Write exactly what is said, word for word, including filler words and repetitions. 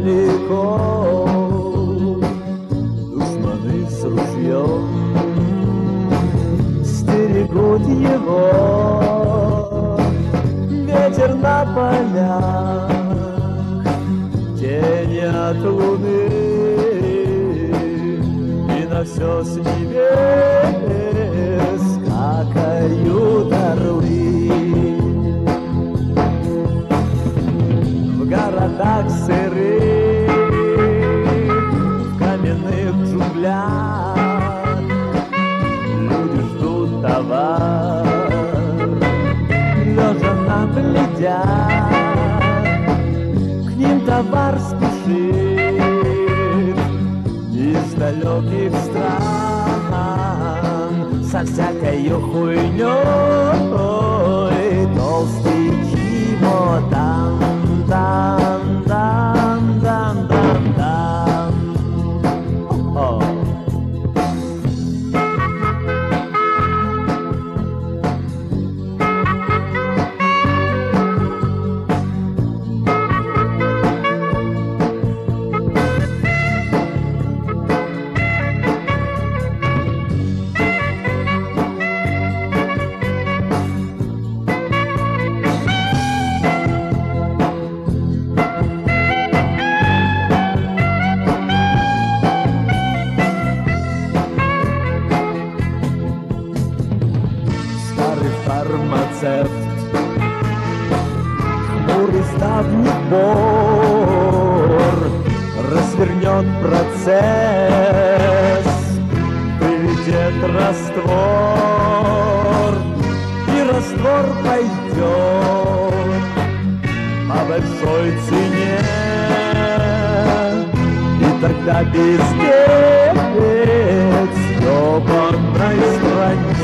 далеко. Душманы с ружьем стерегут его. Ветер на полях, тени от луны, и на все с небес скакают орлы. В городах сырых, в каменных джунглях люди ждут товар, лежа на плетях. К ним товар спешит из далеких стран со всякой хуйней, толстый чемодан. Дан, дан, дан, дан, дан. О-о. Фармацевт, хмурый с давних пор, развернет процесс, выведет раствор, и раствор пойдет по большой цене, и тогда пиздец в ёбаной стране.